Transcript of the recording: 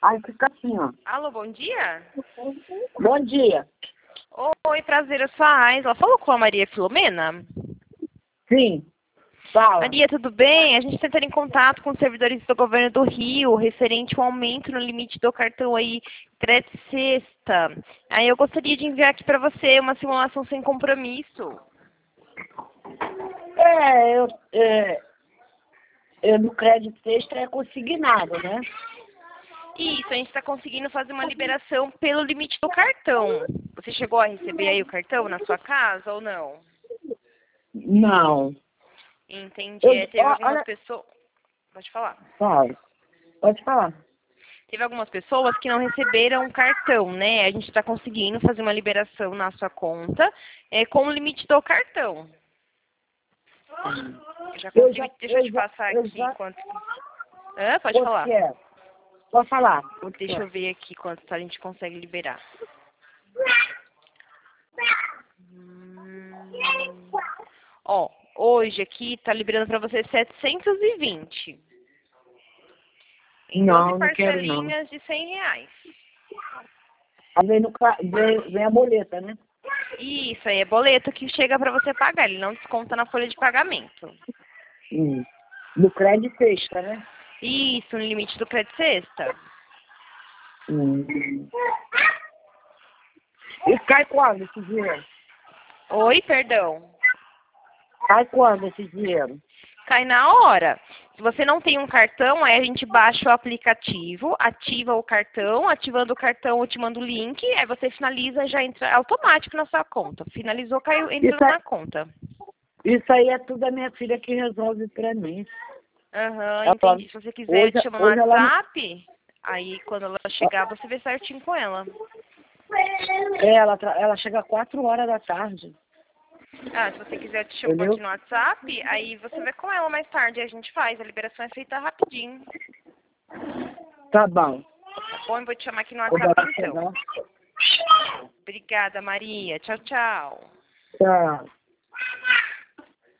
Aí fica assim, ó. Alô, bom dia? Bom dia. Oi, prazer, eu sou a Aisla. Falou com a Maria Filomena? Sim, fala. Maria, tudo bem? A gente está entrando em contato com os servidores do governo do Rio, referente ao aumento no limite do cartão aí, crédito sexta. Aí eu gostaria de enviar aqui para você uma simulação sem compromisso. Eu no crédito extra é consignado, né? Isso, a gente está conseguindo fazer uma liberação pelo limite do cartão. Você chegou a receber aí o cartão na sua casa ou não? Não. Entendi. Teve algumas pessoas... Pode falar. Fala. Pode falar. Teve algumas pessoas que não receberam o cartão, né? A gente está conseguindo fazer uma liberação na sua conta com o limite do cartão. Eu já consegui, deixa eu te passar aqui quanto... pode falar. Que é? Pode falar. Deixa eu ver aqui quanto a gente consegue liberar. Ó, hoje aqui tá liberando para você 720. Em 12 parcelinhas de R$100. Vem a boleta, né? Isso aí é boleto que chega para você pagar. Ele não desconta na folha de pagamento. Do crédito extra, né? Isso, no limite do crédito sexta. E cai quando esse dinheiro? Oi, perdão. Cai quando esse dinheiro? Cai na hora. Se você não tem um cartão, aí a gente baixa o aplicativo, ativa o cartão, ativando o cartão eu te mando o link, aí você finaliza, já entra automático na sua conta. Finalizou, caiu, entrou na conta. Isso aí é tudo a minha filha que resolve pra mim. Entendi. Se você quiser, eu te chamo no WhatsApp, aí quando ela chegar, você vê certinho com ela. Ela chega às 4 horas da tarde. Se você quiser, eu te chamo aqui no WhatsApp, aí você vê com ela mais tarde, a gente faz. A liberação é feita rapidinho. Tá bom. Tá bom? Eu vou te chamar aqui no WhatsApp, então. Obrigada, Maria. Tchau, tchau. Tchau.